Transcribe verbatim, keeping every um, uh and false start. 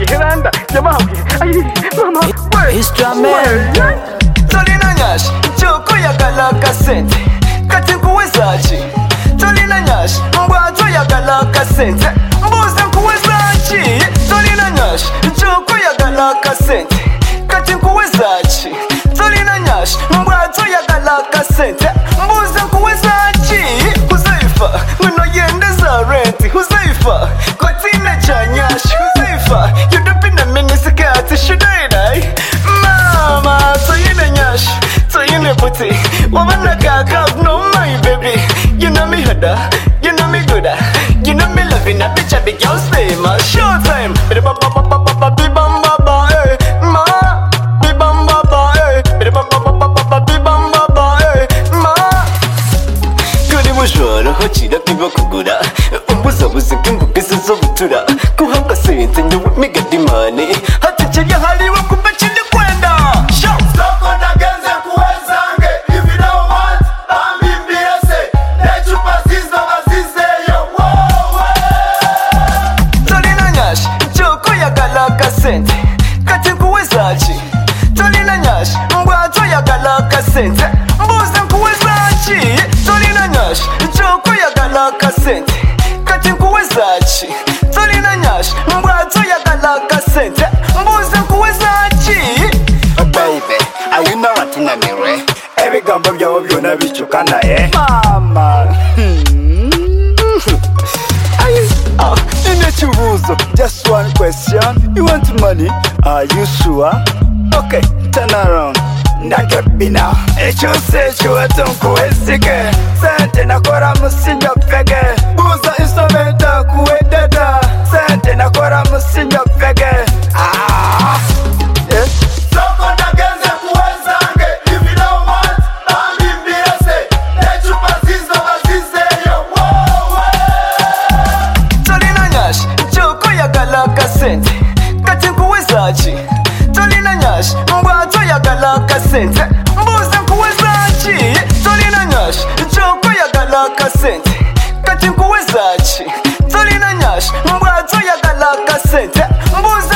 Helanda, Yamawi, Mama, Instrument Tolina Nyash, Choko Yagala Cassette, Katikuwezachi, Tolina Nyash, Mwato Yagala Cassette, Mboza Kuwezachi, Tolina Nyash, Choko Yagala Cassette, Katikuwezachi, Tolina Nyash, Mwato Yagala Cassette, Mboza Kuwezachi, Huzaifa, Muno Yendeza Renti, Huzaifa, Kotina Chanyash, Huzaifa, you don't be a miniskirt, should I die? Mama, so you know Nyash, so you know Putti, woman like a cup, no my baby, you know me Huda, you know me Gooda, you know me loving a bitch, a big girl stay, ma, showtime, be bamba bamba, be bamba, eh, ma, be bamba, eh, be bamba, be bamba, eh, ma. Kuri mujoro, hochira kiba kugura, umbuza buze kimbukiza zo butura, kuhanga sente nyo mega dimani, hati chya hali wa kubachini kwenda. Show. Soko nagenze kuwezange, if you don't want, bambi mbiese, nechupa zizo bazize yo, wow, Tolina Nyash, Choko Yagala Cassette, Katikuwezachi, Tolina Nyash, Mwato Yagala Cassette, Mboza Kuwezachi, Tolina Nyash, Choko Yagala Cassette, Katikuwezachi, Tolina Nyash, Mwato Yagala Cassette, Mboza Kuwezachi. baby, ayina watina miwe, ebigambo byawo byona bichukana eh. Mama, ah, inechubuzo, just one question, you want money? Are you sure? Okay, turn around. Ndakebina, echose chwe tunkuwezike, sente nakora musinja pege, buza instrumenta kuwededa, sente nakora musinja pege. Ah, yeah. Soko nagenze kuwezange, if you don't want, bambi mbiese, nechupa zizo bazize yo, wow, Tolina Nyash, Choko Yagala Cassette, Katikuwezachi, Tolina Nyash, Mwato Yagala Cassette, Mboza Kuwezachi, Tolina Nyash, Choko Yagala Cassette, Katikuwezachi, Tolina Nyash, Mwato Yagala Cassette, Mboza